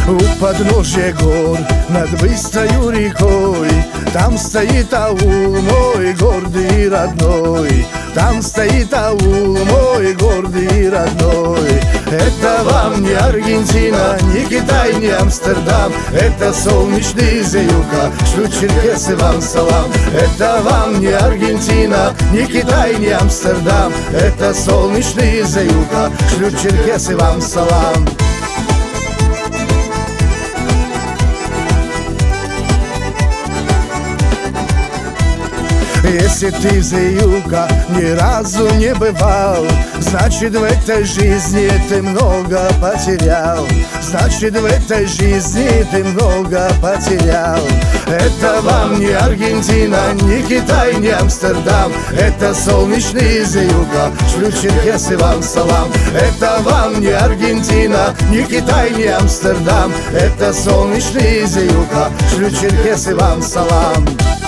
У подножья гор над быстрою рекой там стоит аул мой гордый и родной. Там стоит аул мой гордый и родной. Это вам не Аргентина, не Китай, не Амстердам. Это солнечный Заюка, шлют черкесы вам салам. Это вам не Аргентина, не Китай, не Амстердам. Это солнечный Заюка, шлют черкесы вам салам. Если ты, Заюка, ни разу не бывал, значит, в этой жизни ты много потерял. Значит, в этой жизни ты много потерял. Это вам не Аргентина, не Китай, не Амстердам. Это солнечный Заюка, шлют черкесы вам салам. Это вам не Аргентина, не Китай, не Амстердам. Это солнечный Заюка, шлют черкесы вам салам.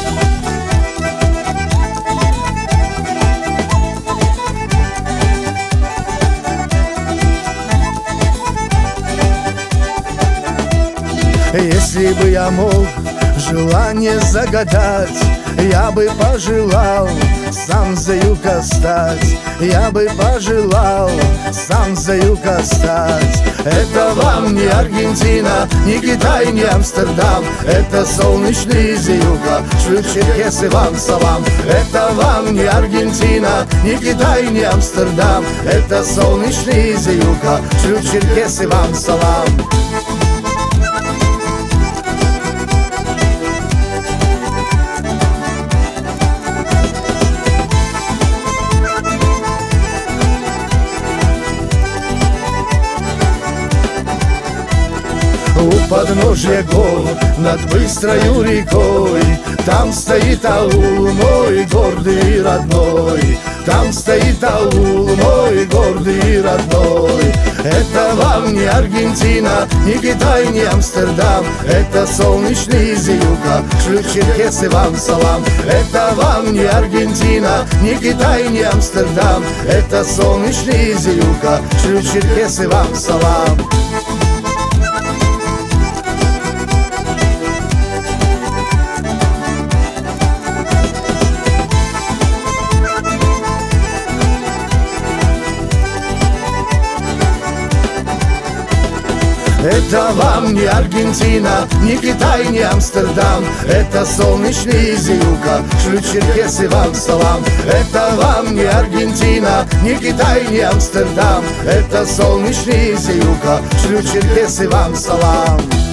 Если бы я мог желание загадать, я бы пожелал сам Заюка стать. Я бы пожелал сам Заюка стать. Это вам не Аргентина, не Китай, не Амстердам. Это солнечный Заюка, шлют черкесы вам салам. Это вам не Аргентина, не Китай, не Амстердам. Это солнечный Заюка, шлют черкесы вам салам. У подножья гор над быстрою рекой там стоит аул мой гордый и родной. Там стоит аул мой гордый и родной. Это вам не Аргентина, не Китай, не Амстердам. Это солнечный Заюка, шлют черкесы вам салам. Это вам не Аргентина, не Китай, не Амстердам. Это солнечный Заюка, шлют черкесы вам салам. Это вам не Аргентина, не Китай, не Амстердам. Это солнечный Заюка, шлют черкесы вам салам. Это вам не Аргентина, не Китай, не Амстердам. Это солнечный Заюка, шлют черкесы вам салам.